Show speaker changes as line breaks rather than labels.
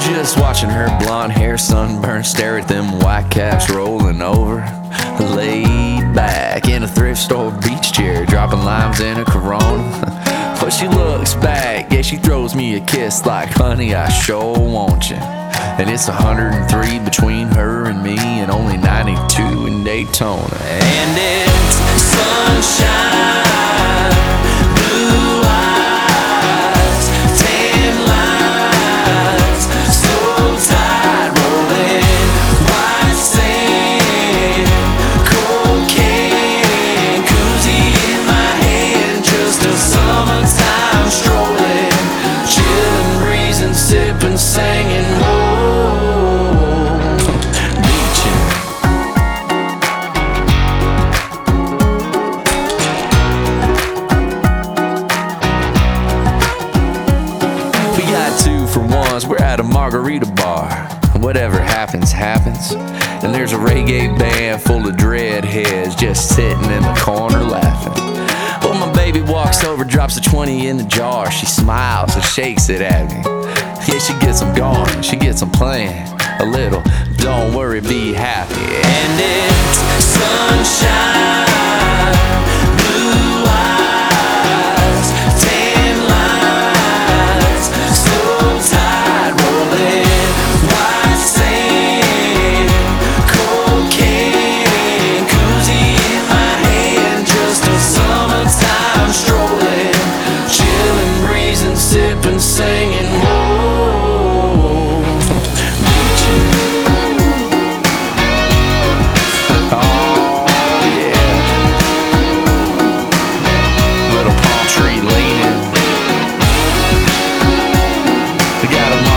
Just watching her blonde hair sunburn stare at them white caps rolling over. Laid back in a thrift store beach chair, dropping limes in a Corona. But she looks back, yeah, she throws me a kiss like, honey, I sure want you. And it's 103 between her and me, and only 92 in Daytona. And it's sunshine, blue eyes, tan lines, so tight, rolling white sand, cocaine, koozie in my hand, just a summertime strolling, chilling, breezing, sipping, singing, whoa. We're at a margarita bar. Whatever happens, happens. And there's a reggae band full of dreadheads just sitting in the corner laughing. Well, my baby walks over, drops a 20 in the jar. She smiles and shakes it at me. Yeah, she gets them going, she gets them playing a little. Don't worry, be happy. And it's sunshine, blue eyes, tan lines, so tight, rolling white sand, cocaine, koozie in my hand, just a summertime strolling, chilling, breezing, sipping, singing, whoa. Got a